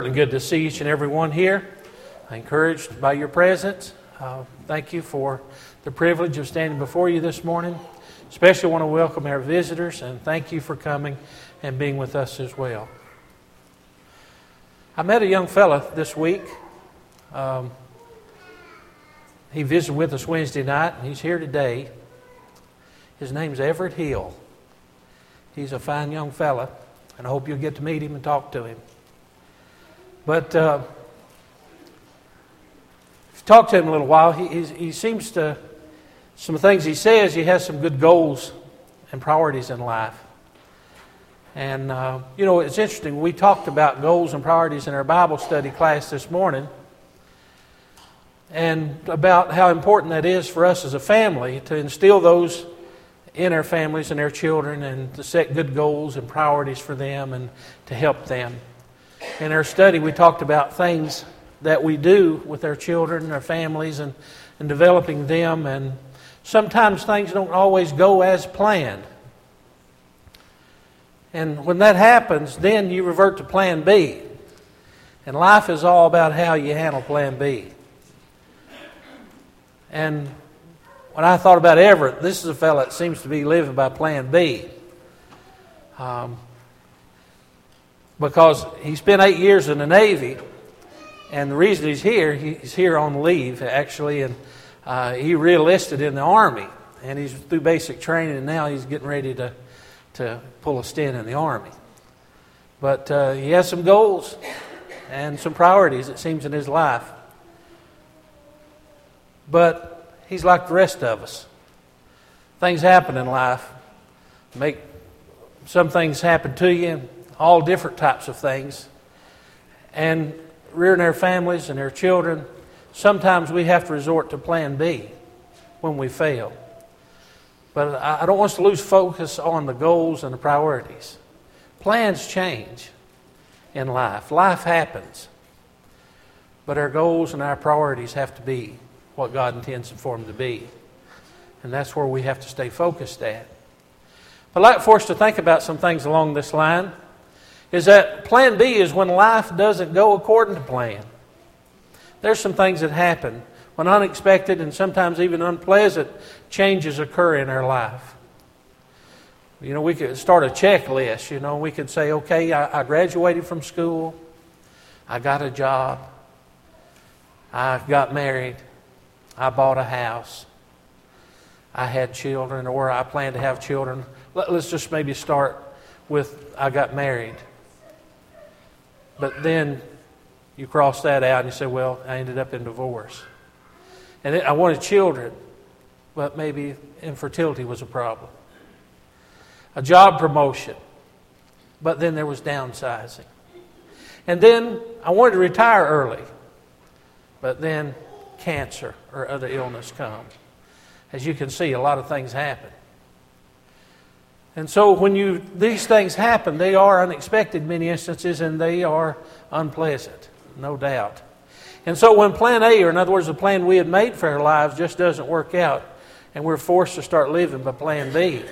Really good to see each and every one here. Encouraged by your presence. Thank you for the privilege of standing before you this morning. Especially want to welcome our visitors and thank you for coming and being with us as well. I met a young fella this week. He visited with us Wednesday night and he's here today. His name's Everett Hill. He's a fine young fella and I hope you'll get to meet him and talk to him. But if you talk to him a little while, he seems to, some things he says, he has some good goals and priorities in life. And, it's interesting. We talked about goals and priorities in our Bible study class this morning and about how important that is for us as a family to instill those in our families and our children and to set good goals and priorities for them and to help them. In our study, we talked about things that we do with our children and our families and developing them. And sometimes things don't always go as planned. And when that happens, then you revert to plan B. And life is all about how you handle plan B. And when I thought about Everett, this is a fellow that seems to be living by plan B. Because he spent 8 years in the Navy, and the reason he's here on leave, actually, and he re-enlisted in the Army, and he's through basic training, and now he's getting ready to pull a stint in the Army. But he has some goals and some priorities, it seems, in his life. But he's like the rest of us. Things happen in life. Make some things happen to you, all different types of things. And rearing our families and our children, sometimes we have to resort to plan B when we fail. But I don't want us to lose focus on the goals and the priorities. Plans change in life. Life happens. But our goals and our priorities have to be what God intends for them to be. And that's where we have to stay focused at. But I'd like for us to think about some things along this line. Is that plan B is when life doesn't go according to plan. There's some things that happen when unexpected and sometimes even unpleasant changes occur in our life. We could start a checklist. We could say, okay, I graduated from school. I got a job. I got married. I bought a house. I had children, or I plan to have children. Let's just maybe start with I got married. But then you cross that out and you say, well, I ended up in divorce. And I wanted children, but maybe infertility was a problem. A job promotion, but then there was downsizing. And then I wanted to retire early, but then cancer or other illness come. As you can see, a lot of things happen. And so when these things happen, they are unexpected in many instances and they are unpleasant, no doubt. And so when plan A, or in other words, the plan we had made for our lives just doesn't work out and we're forced to start living by plan B,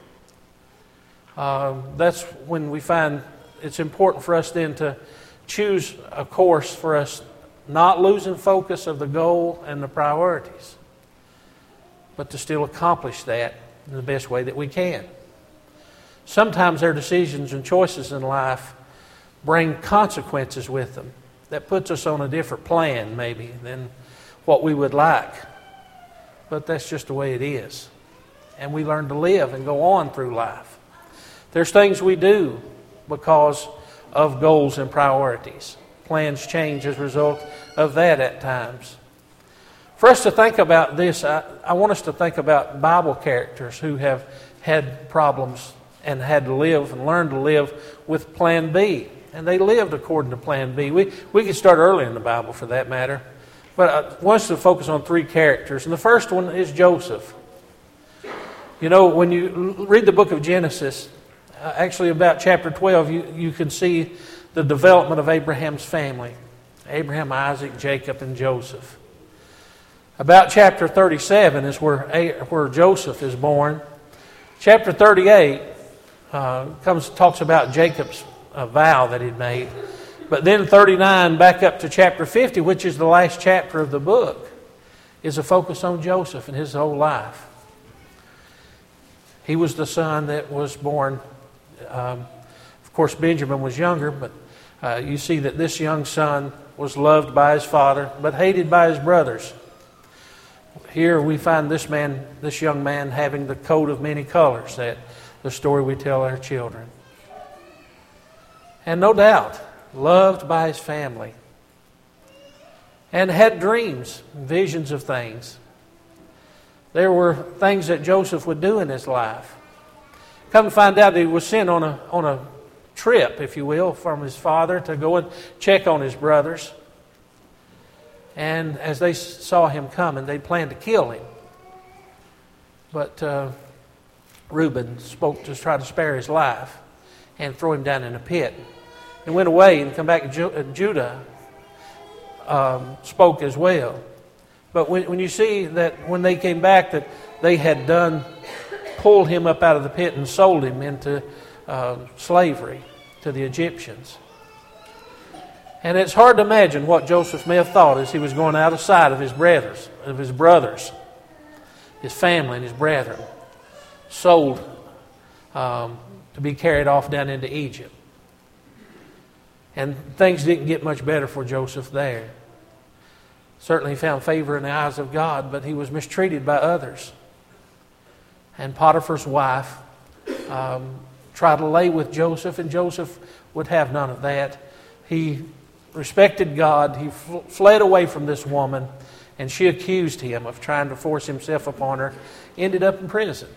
that's when we find it's important for us then to choose a course for us not losing focus of the goal and the priorities, but to still accomplish that in the best way that we can. Sometimes our decisions and choices in life bring consequences with them that puts us on a different plan maybe than what we would like. But that's just the way it is. And we learn to live and go on through life. There's things we do because of goals and priorities. Plans change as a result of that at times. For us to think about this, I want us to think about Bible characters who have had problems and had to live and learn to live with plan B. And they lived according to plan B. We could start early in the Bible for that matter. But I want us to focus on three characters. And the first one is Joseph. When you read the book of Genesis, actually about chapter 12, you can see the development of Abraham's family. Abraham, Isaac, Jacob, and Joseph. About chapter 37 is where Joseph is born. Chapter 38 talks about Jacob's vow that he'd made. But then 39 back up to chapter 50, which is the last chapter of the book, is a focus on Joseph and his whole life. He was the son that was born. Of course, Benjamin was younger, but you see that this young son was loved by his father, but hated by his brothers. Here we find this young man having the coat of many colors, that the story we tell our children. And no doubt, loved by his family, and had dreams, visions of things. There were things that Joseph would do in his life. Come to find out that he was sent on a trip, if you will, from his father to go and check on his brothers. And as they saw him coming, they planned to kill him. But Reuben spoke to try to spare his life and throw him down in a pit. And went away and come back. Judah spoke as well. But when you see that when they came back that they had pulled him up out of the pit and sold him into slavery to the Egyptians. And it's hard to imagine what Joseph may have thought as he was going out of sight of his brothers, his family and his brethren, sold to be carried off down into Egypt. And things didn't get much better for Joseph there. Certainly he found favor in the eyes of God, but he was mistreated by others. And Potiphar's wife tried to lay with Joseph, and Joseph would have none of that. He respected God. He fled away from this woman, and she accused him of trying to force himself upon her. Ended up in prison.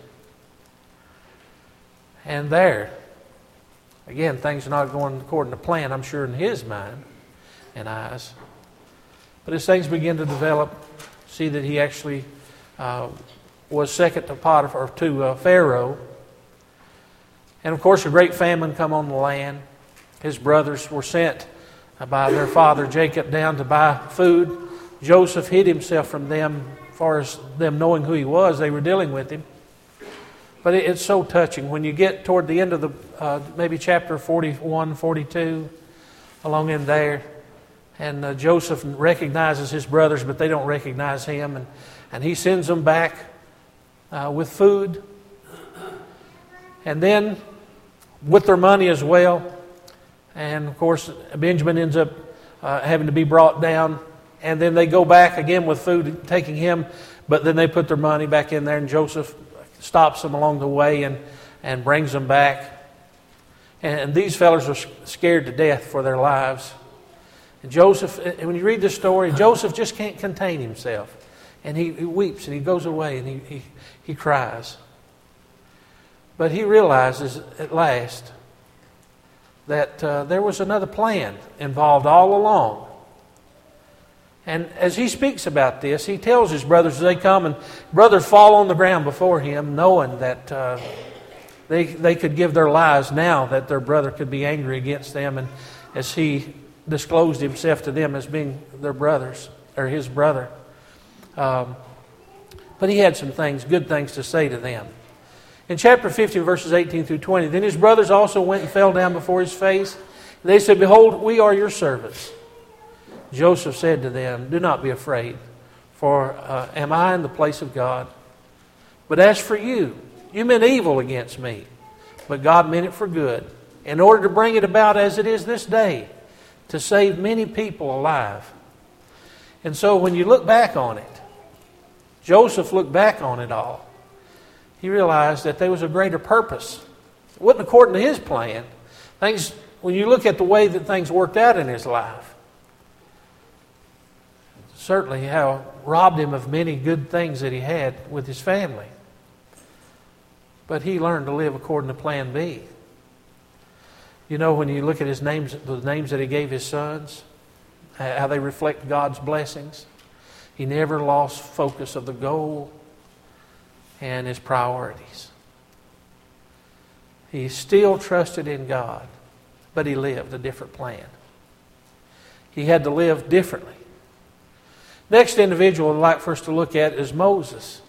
And there, again, things are not going according to plan, I'm sure, in his mind and eyes. But as things begin to develop, see that he actually was second to Potiphar, to Pharaoh. And of course, a great famine come on the land. His brothers were sent by their father Jacob down to buy food. Joseph hid himself from them, as far as them knowing who he was. They were dealing with him. But it's so touching. When you get toward the end of the, maybe chapter 41, 42, along in there, and Joseph recognizes his brothers, but they don't recognize him. And he sends them back with food. And then with their money as well. And of course, Benjamin ends up having to be brought down. And then they go back again with food, taking him. But then they put their money back in there, and Joseph stops them along the way and brings them back. And these fellows are scared to death for their lives. And Joseph, when you read this story, Joseph just can't contain himself. And he weeps and he goes away and he cries. But he realizes at last that there was another plan involved all along. And as he speaks about this, he tells his brothers as they come, and brothers fall on the ground before him, knowing that they could give their lives now that their brother could be angry against them. And as he disclosed himself to them as being their brothers, or his brother. But he had some things, good things to say to them. In chapter 50, verses 18 through 20, then his brothers also went and fell down before his face. They said, "Behold, we are your servants." Joseph said to them, "Do not be afraid, for am I in the place of God? But as for you, you meant evil against me, but God meant it for good, in order to bring it about as it is this day, to save many people alive." And so when you look back on it, Joseph looked back on it all. He realized that there was a greater purpose. It wasn't according to his plan. Things, when you look at the way that things worked out in his life, certainly how robbed him of many good things that he had with his family. But he learned to live according to plan B. You know, when you look at his names, the names that he gave his sons, how they reflect God's blessings, he never lost focus of the goal and his priorities. He still trusted in God, but he lived a different plan. He had to live differently. Next individual I'd like for us to look at is Moses.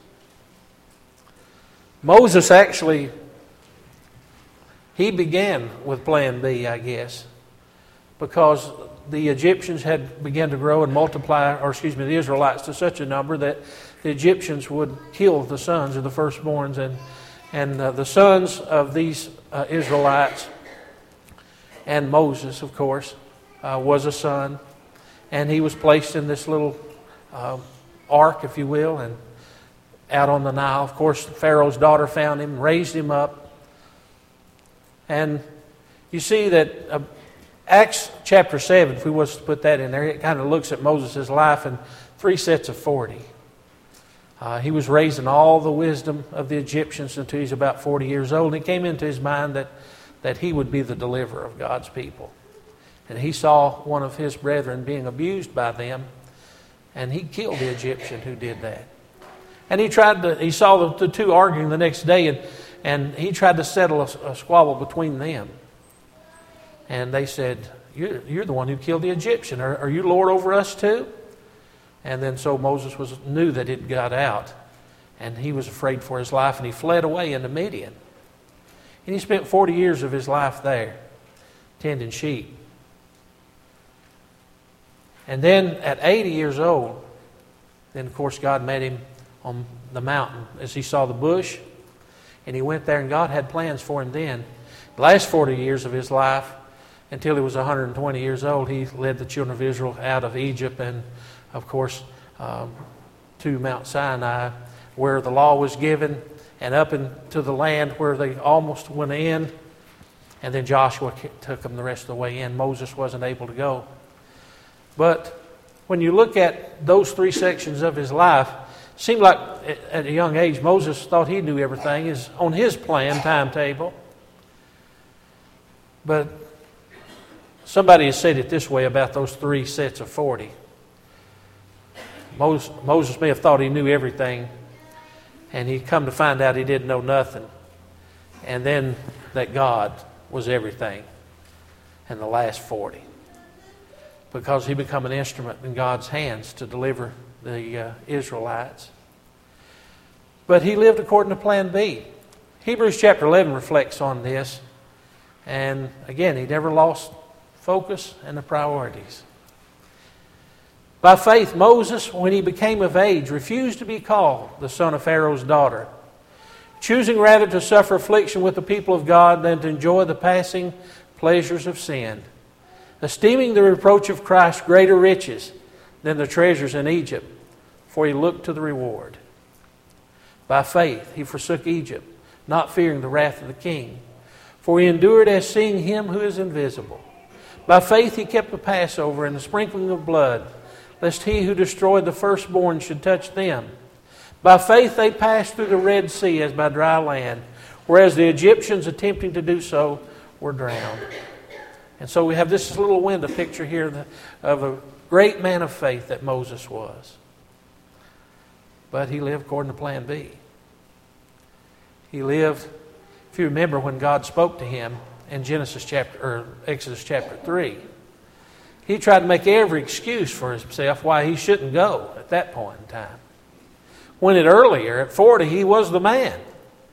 Moses actually, he began with plan B, I guess. because the Egyptians had begun to grow and multiply, the Israelites to such a number that the Egyptians would kill the sons of the firstborns, and the sons of these Israelites, and Moses, of course, was a son, and he was placed in this little ark, if you will, and out on the Nile. Of course, Pharaoh's daughter found him, raised him up, and you see that Acts chapter 7, if we was to put that in there, it kind of looks at Moses' life in 3 sets of 40. He was raised in all the wisdom of the Egyptians until he's about 40 years old. And it came into his mind that he would be the deliverer of God's people. And he saw one of his brethren being abused by them, and he killed the Egyptian who did that. And he saw the two arguing the next day, and he tried to settle a squabble between them. And they said, you're the one who killed the Egyptian. Are you Lord over us too? And then so Moses knew that it got out. And he was afraid for his life. And he fled away into Midian. And he spent 40 years of his life there, tending sheep. And then at 80 years old, then of course God met him on the mountain as he saw the bush. And he went there, and God had plans for him then. The last 40 years of his life, until he was 120 years old, he led the children of Israel out of Egypt and, of course, to Mount Sinai, where the law was given, and up into the land where they almost went in. And then Joshua took them the rest of the way in. Moses wasn't able to go. But when you look at those 3 sections of his life, it seemed like at a young age Moses thought he knew everything is on his plan, timetable. But somebody has said it this way about those 3 sets of 40. Moses may have thought he knew everything, and he come to find out he didn't know nothing. And then that God was everything in the last 40. Because he became an instrument in God's hands to deliver the Israelites. But he lived according to plan B. Hebrews chapter 11 reflects on this. And again, he never lost focus and the priorities. By faith, Moses, when he became of age, refused to be called the son of Pharaoh's daughter, choosing rather to suffer affliction with the people of God than to enjoy the passing pleasures of sin, esteeming the reproach of Christ greater riches than the treasures in Egypt, for he looked to the reward. By faith, he forsook Egypt, not fearing the wrath of the king, for he endured as seeing him who is invisible. By faith, he kept the Passover and the sprinkling of blood, lest he who destroyed the firstborn should touch them. By faith, they passed through the Red Sea as by dry land, whereas the Egyptians, attempting to do so, were drowned. And so we have this little window picture here of a great man of faith that Moses was. But he lived according to plan B. He lived, if you remember when God spoke to him in Exodus chapter 3, he tried to make every excuse for himself why he shouldn't go at that point in time. When earlier, at 40, he was the man.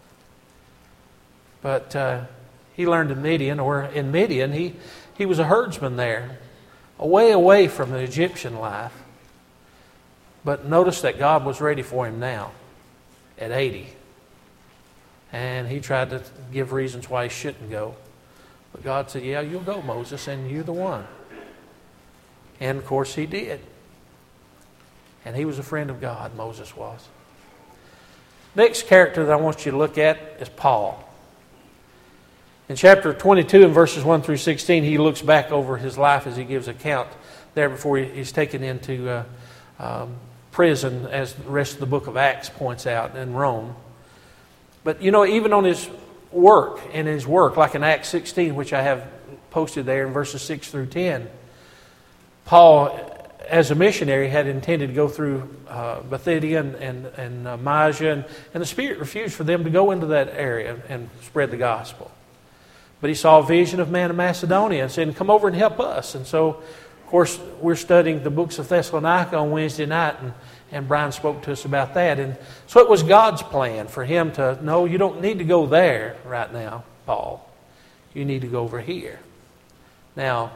But he learned in Midian, he was a herdsman there, away from the Egyptian life. But notice that God was ready for him now, at 80. And he tried to give reasons why he shouldn't go. But God said, yeah, you'll go, Moses, and you're the one. And of course he did. And he was a friend of God, Moses was. Next character that I want you to look at is Paul. In chapter 22 and verses 1 through 16, he looks back over his life as he gives account there before he's taken into prison, as the rest of the book of Acts points out, in Rome. But even on his work, like in Acts 16, which I have posted there in verses 6 through 10, Paul, as a missionary, had intended to go through Bithynia and Mysia, and the Spirit refused for them to go into that area and spread the gospel. But he saw a vision of man of Macedonia and said, come over and help us. And so, of course, we're studying the books of Thessalonica on Wednesday night, and Brian spoke to us about that. And so it was God's plan for him to, no, you don't need to go there right now, Paul. You need to go over here. Now,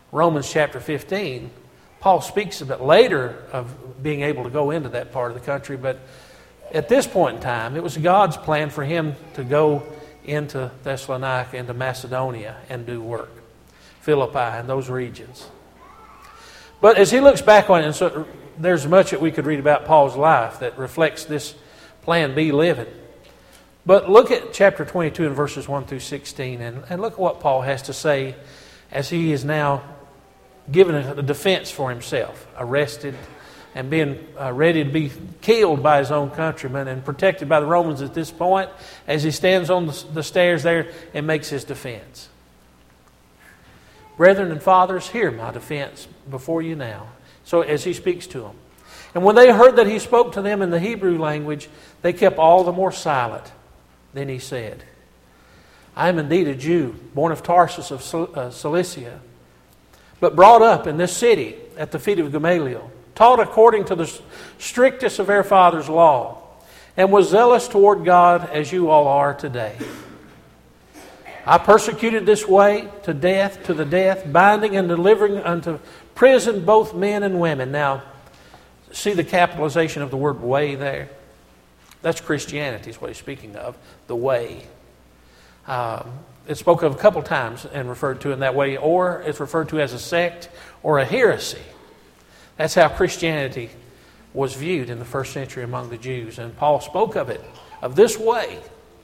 Romans chapter 15, Paul speaks a bit later of being able to go into that part of the country, but at this point in time, it was God's plan for him to go into Thessalonica, into Macedonia, and do work. Philippi and those regions. But as he looks back on it, and so there's much that we could read about Paul's life that reflects this plan B living. But look at chapter 22 and verses 1 through 16, and look at what Paul has to say as he is now given a defense for himself, arrested and being ready to be killed by his own countrymen and protected by the Romans at this point, as he stands on the stairs there and makes his defense. Brethren and fathers, hear my defense before you now. So as he speaks to them. And when they heard that he spoke to them in the Hebrew language, they kept all the more silent. Then he said, I am indeed a Jew, born of Tarsus of Cilicia, but brought up in this city at the feet of Gamaliel, taught according to the strictest of our fathers' law, and was zealous toward God as you all are today. I persecuted this way to the death, binding and delivering unto prison both men and women. Now, see the capitalization of the word way there? That's Christianity is what he's speaking of, the way. It's spoken of a couple times and referred to in that way, or it's referred to as a sect or a heresy. That's how Christianity was viewed in the first century among the Jews. And Paul spoke of it, of this way.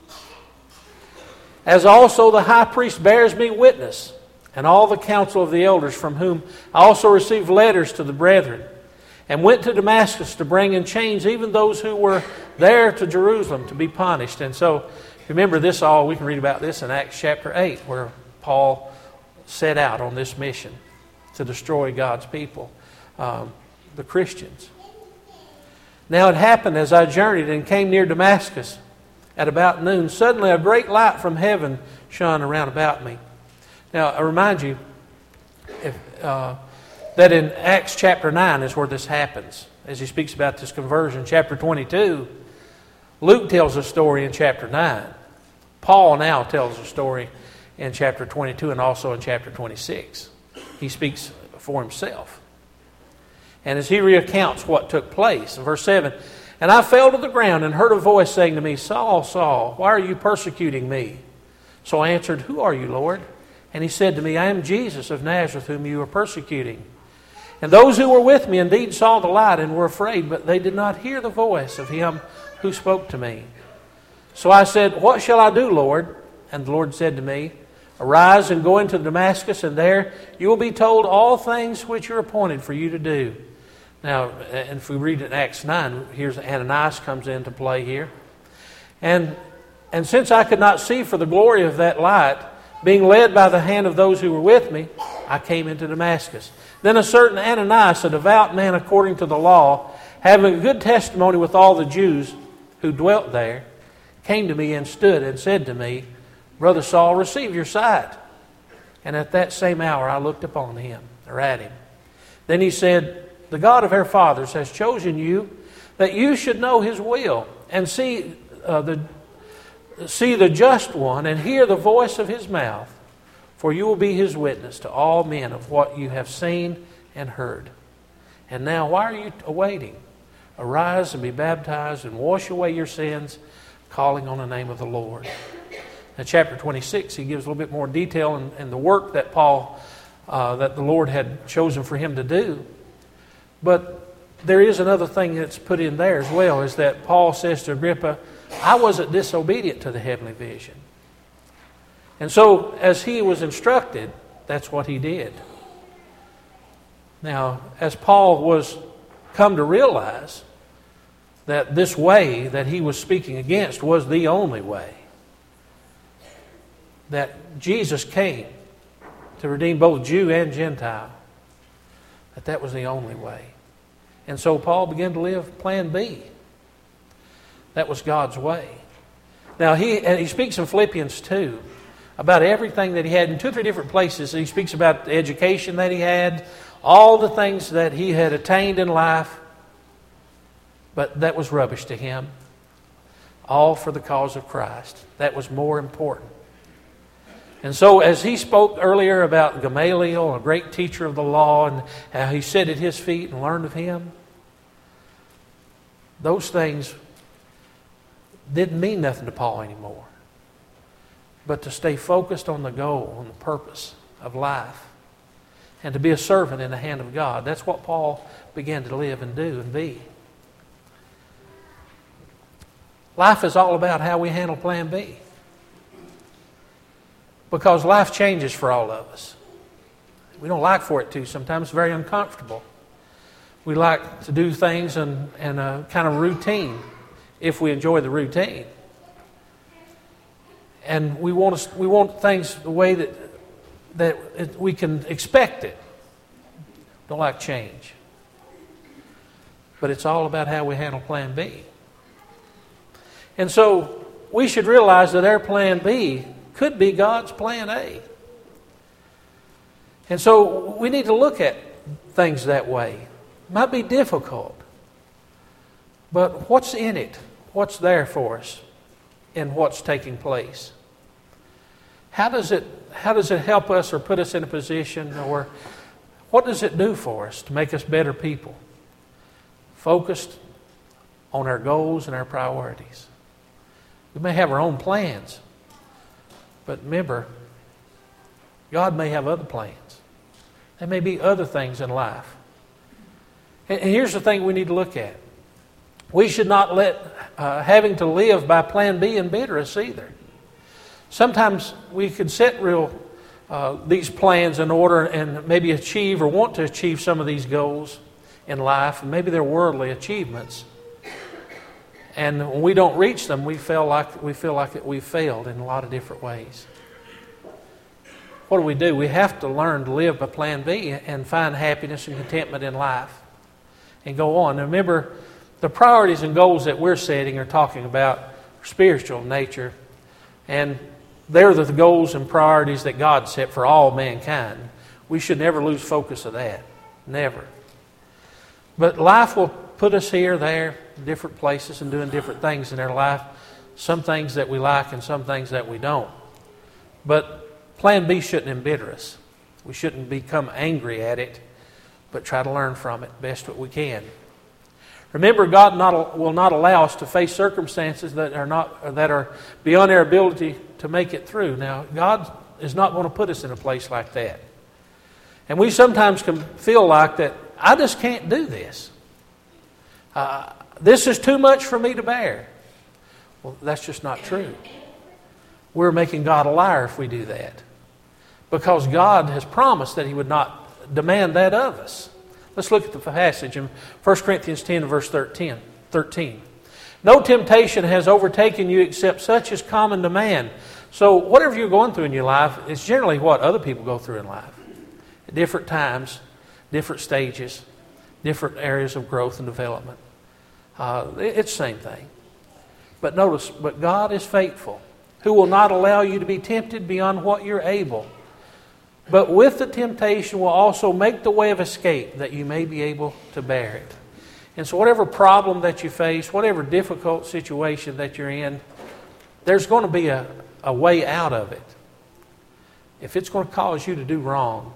As also the high priest bears me witness, and all the council of the elders, from whom I also received letters to the brethren, and went to Damascus to bring in chains even those who were there to Jerusalem to be punished. And so, remember this all, we can read about this in Acts chapter 8, where Paul set out on this mission to destroy God's people, the Christians. Now it happened as I journeyed and came near Damascus at about noon, suddenly a great light from heaven shone around about me. Now I remind you that in Acts chapter 9 is where this happens, as he speaks about this conversion. Chapter 22, Luke tells a story in chapter 9. Paul now tells a story in chapter 22 and also in chapter 26. He speaks for himself. And as he recounts what took place, in verse 7, and I fell to the ground and heard a voice saying to me, Saul, Saul, why are you persecuting me? So I answered, who are you, Lord? And he said to me, I am Jesus of Nazareth, whom you are persecuting. And those who were with me indeed saw the light and were afraid, but they did not hear the voice of him who spoke to me. So I said, what shall I do, Lord? And the Lord said to me, arise and go into Damascus, and there you will be told all things which are appointed for you to do. Now, and if we read in Acts 9, here's Ananias comes into play here. And since I could not see for the glory of that light, being led by the hand of those who were with me, I came into Damascus. Then a certain Ananias, a devout man according to the law, having a good testimony with all the Jews who dwelt there, came to me and stood and said to me, Brother Saul, receive your sight. And at that same hour I looked upon him, or at him. Then he said, the God of our fathers has chosen you, that you should know his will, and see the just one, and hear the voice of his mouth. For you will be his witness to all men of what you have seen and heard. And now, why are you awaiting? Arise and be baptized and wash away your sins, calling on the name of the Lord. In chapter 26, he gives a little bit more detail in the work that Paul, that the Lord had chosen for him to do. But there is another thing that's put in there as well, is that Paul says to Agrippa, I wasn't disobedient to the heavenly vision. And so, as he was instructed, that's what he did. Now, as Paul was come to realize that this way that he was speaking against was the only way, that Jesus came to redeem both Jew and Gentile, that was the only way. And so Paul began to live plan B. That was God's way. Now, he speaks in Philippians 2 about everything that he had in 2 or 3 different places. He speaks about the education that he had, all the things that he had attained in life, but that was rubbish to him. All for the cause of Christ. That was more important. And so as he spoke earlier about Gamaliel, a great teacher of the law, and how he sat at his feet and learned of him, those things didn't mean nothing to Paul anymore. But to stay focused on the goal, on the purpose of life, and to be a servant in the hand of God. That's what Paul began to live and do and be. Life is all about how we handle plan B. Because life changes for all of us. We don't like for it to. Sometimes it's very uncomfortable. We like to do things in a kind of routine if we enjoy the routine. And we want things the way that we can expect it. Don't like change. But it's all about how we handle plan B. And so we should realize that our plan B could be God's plan A. And so we need to look at things that way. It might be difficult. But what's in it? What's there for us in what's taking place? How does it help us or put us in a position, or what does it do for us to make us better people? Focused on our goals and our priorities. We may have our own plans, but remember, God may have other plans. There may be other things in life. And here's the thing we need to look at. We should not let having to live by plan B embitter us either. Sometimes we can set these plans in order and maybe achieve or want to achieve some of these goals in life, and maybe they're worldly achievements. And when we don't reach them, we feel like we've failed in a lot of different ways. What do? We have to learn to live by plan B and find happiness and contentment in life and go on. And remember, the priorities and goals that we're setting or talking about are spiritual in nature, and they're the goals and priorities that God set for all mankind. We should never lose focus of that. Never. But life will put us here, there, different places, and doing different things in our life. Some things that we like and some things that we don't. But plan B shouldn't embitter us. We shouldn't become angry at it, but try to learn from it best what we can. Remember, God will not allow us to face circumstances that are beyond our ability to make it through. Now, God is not going to put us in a place like that. And we sometimes can feel like that, I just can't do this. This is too much for me to bear. Well, that's just not true. We're making God a liar if we do that. Because God has promised that He would not demand that of us. Let's look at the passage in 1 Corinthians 10 verse 13. No temptation has overtaken you except such as common to man. So whatever you're going through in your life, it's generally what other people go through in life. At different times, different stages, different areas of growth and development. It's the same thing. But notice, but God is faithful, who will not allow you to be tempted beyond what you're able. But with the temptation will also make the way of escape, that you may be able to bear it. And so whatever problem that you face, whatever difficult situation that you're in, there's going to be a way out of it. If it's going to cause you to do wrong,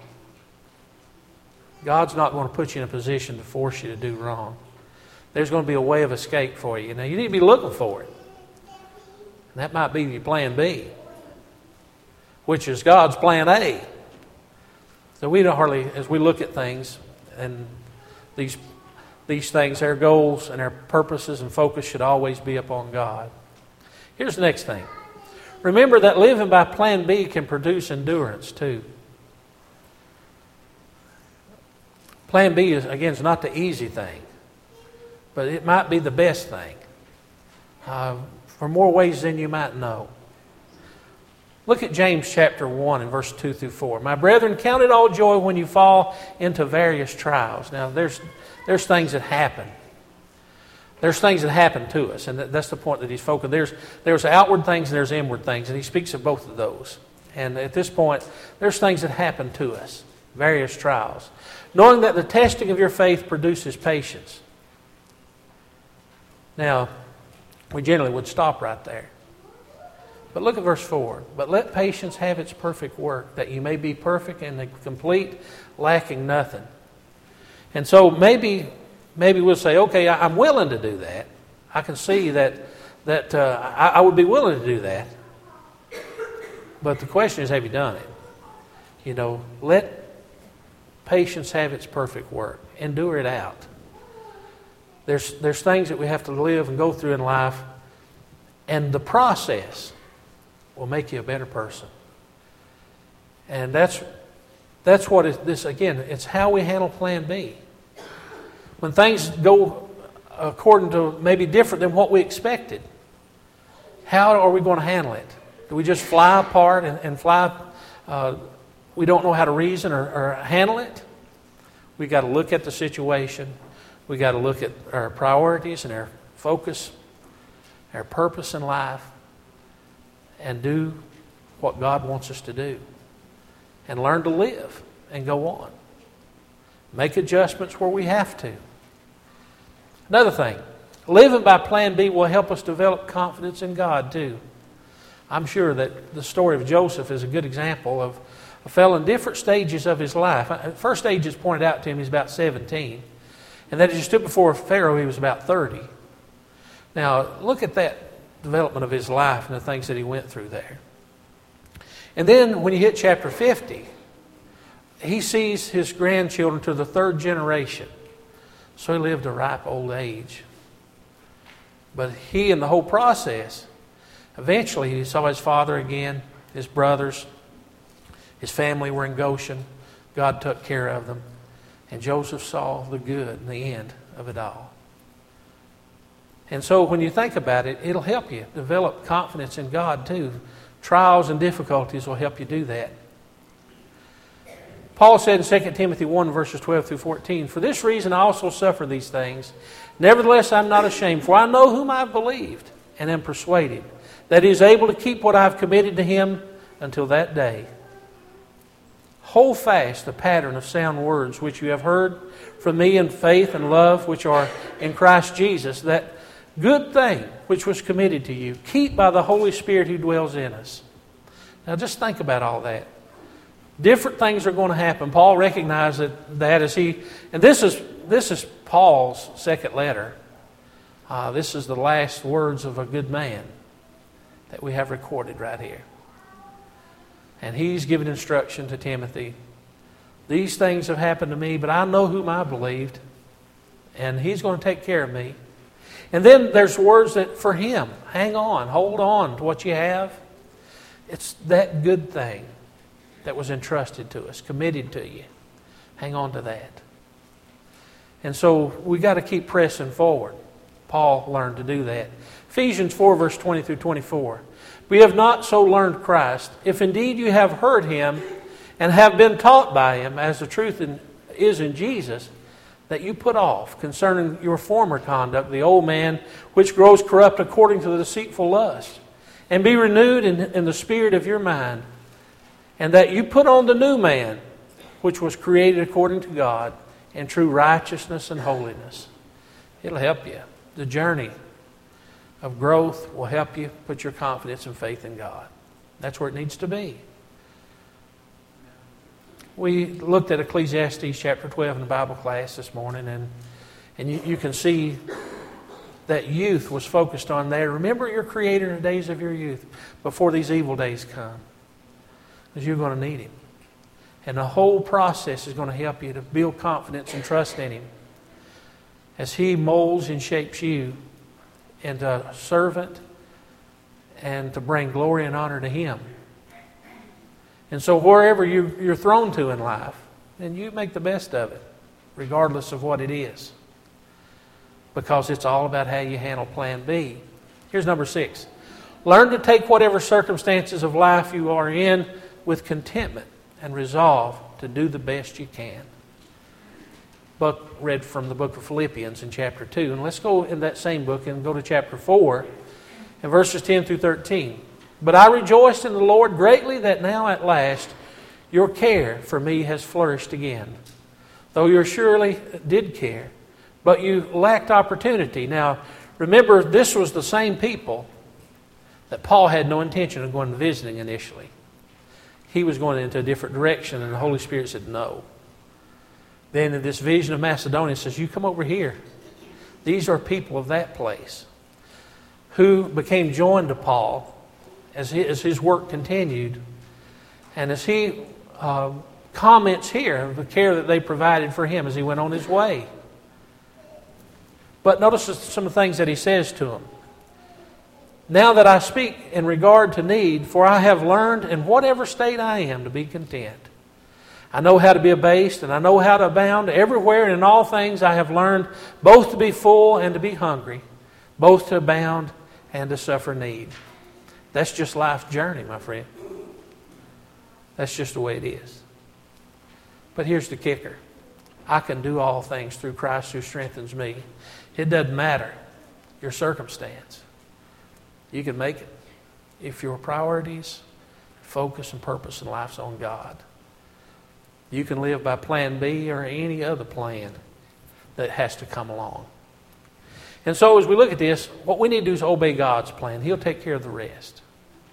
God's not going to put you in a position to force you to do wrong. There's going to be a way of escape for you. Now, you need to be looking for it. And that might be your plan B, which is God's plan A. So we don't hardly, as we look at things and these things, our goals and our purposes and focus should always be upon God. Here's the next thing. Remember that living by plan B can produce endurance too. Plan B is not the easy thing, but it might be the best thing for more ways than you might know. Look at James chapter 1 and verse 2 through 4. My brethren, count it all joy when you fall into various trials. Now, there's things that happen. There's things that happen to us, and that's the point that he's focused. There's outward things and there's inward things, and he speaks of both of those. And at this point, there's things that happen to us, various trials. Knowing that the testing of your faith produces patience. Now, we generally would stop right there. But look at verse 4. But let patience have its perfect work, that you may be perfect and complete, lacking nothing. And so maybe we'll say, okay, I'm willing to do that. I can see that I would be willing to do that. But the question is, have you done it? Let patience have its perfect work. Endure it out. There's things that we have to live and go through in life, and the process will make you a better person. And that's what this again. It's how we handle Plan B. When things go according to maybe different than what we expected, how are we going to handle it? Do we just fly apart and fly? We don't know how to reason or handle it. We got to look at the situation. We got to look at our priorities and our focus, our purpose in life, and do what God wants us to do. And learn to live and go on. Make adjustments where we have to. Another thing, living by Plan B will help us develop confidence in God too. I'm sure that the story of Joseph is a good example of a fellow in different stages of his life. The first stage is pointed out to him, he's about 17. And that as he stood before Pharaoh, he was about 30. Now, look at that development of his life and the things that he went through there. And then when you hit chapter 50, he sees his grandchildren to the third generation. So he lived a ripe old age. But he, in the whole process, eventually he saw his father again, his brothers, his family were in Goshen. God took care of them. And Joseph saw the good and the end of it all. And so when you think about it, it'll help you develop confidence in God too. Trials and difficulties will help you do that. Paul said in 2 Timothy 1, verses 12 through 14, "For this reason I also suffer these things. Nevertheless, I'm not ashamed, for I know whom I have believed, and am persuaded that he is able to keep what I have committed to him until that day. Hold fast the pattern of sound words which you have heard from me in faith and love which are in Christ Jesus, that good thing which was committed to you, keep by the Holy Spirit who dwells in us." Now just think about all that. Different things are going to happen. Paul recognized that as he, and this is Paul's second letter. This is the last words of a good man that we have recorded right here. And he's given instruction to Timothy. These things have happened to me, but I know whom I believed, and he's going to take care of me. And then there's words that for him, hang on, hold on to what you have. It's that good thing that was entrusted to us, committed to you. Hang on to that. And so we got to keep pressing forward. Paul learned to do that. Ephesians 4, verse 20 through 24. "We have not so learned Christ, if indeed you have heard him and have been taught by him, as the truth is in Jesus, that you put off concerning your former conduct the old man which grows corrupt according to the deceitful lust, and be renewed in the spirit of your mind, and that you put on the new man which was created according to God in true righteousness and holiness." It'll help you. The journey of growth will help you put your confidence and faith in God. That's where it needs to be. We looked at Ecclesiastes chapter 12 in the Bible class this morning, and you can see that youth was focused on there. Remember your Creator in the days of your youth before these evil days come, because you're going to need Him. And the whole process is going to help you to build confidence and trust in Him as He molds and shapes you into a servant and to bring glory and honor to Him. And so wherever you're thrown to in life, then you make the best of it, regardless of what it is. Because it's all about how you handle Plan B. Here's number 6. Learn to take whatever circumstances of life you are in with contentment and resolve to do the best you can. Book read from the book of Philippians in chapter 2. And let's go in that same book and go to chapter 4 and verses 10 through 13. "But I rejoiced in the Lord greatly that now at last your care for me has flourished again. Though you surely did care, but you lacked opportunity." Now, remember, this was the same people that Paul had no intention of going visiting initially. He was going into a different direction, and the Holy Spirit said no. Then in this vision of Macedonia, it says, you come over here. These are people of that place who became joined to Paul as his work continued. And as he comments here of the care that they provided for him as he went on his way. But notice some of the things that he says to them. Now that I speak in regard to need, for I have learned in whatever state I am to be content. I know how to be abased, and I know how to abound. Everywhere and in all things I have learned both to be full and to be hungry, both to abound and to suffer need. That's just life's journey, my friend. That's just the way it is. But here's the kicker. I can do all things through Christ who strengthens me. It doesn't matter your circumstance. You can make it if your priorities, focus, and purpose in life's on God. You can live by plan B or any other plan that has to come along. And so as we look at this, what we need to do is obey God's plan. He'll take care of the rest.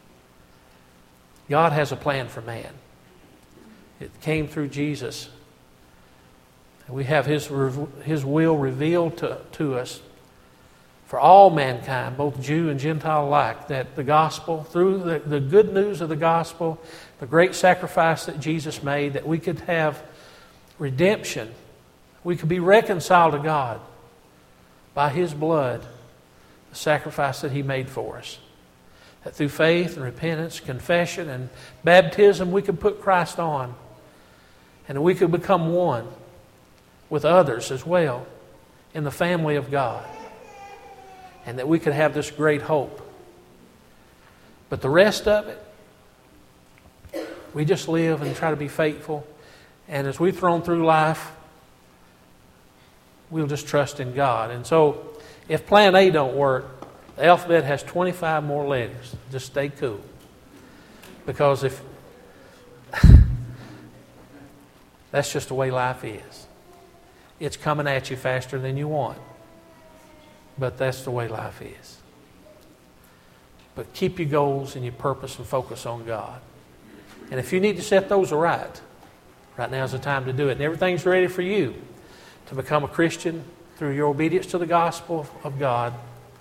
God has a plan for man. It came through Jesus. And we have His will revealed to us for all mankind, both Jew and Gentile alike, that the gospel, through the good news of the gospel, the great sacrifice that Jesus made, that we could have redemption. We could be reconciled to God by His blood, the sacrifice that He made for us. That through faith and repentance, confession and baptism, we could put Christ on. And we could become one with others as well in the family of God. And that we could have this great hope. But the rest of it, we just live and try to be faithful. And as we've thrown through life, we'll just trust in God. And so, if plan A don't work, the alphabet has 25 more letters. Just stay cool. Because if that's just the way life is. It's coming at you faster than you want. But that's the way life is. But keep your goals and your purpose and focus on God. And if you need to set those right now is the time to do it. And everything's ready for you to become a Christian through your obedience to the gospel of God.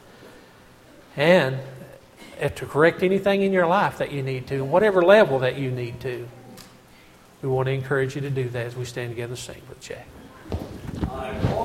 And to correct anything in your life that you need to, whatever level that you need to. We want to encourage you to do that as we stand together and sing with Jack.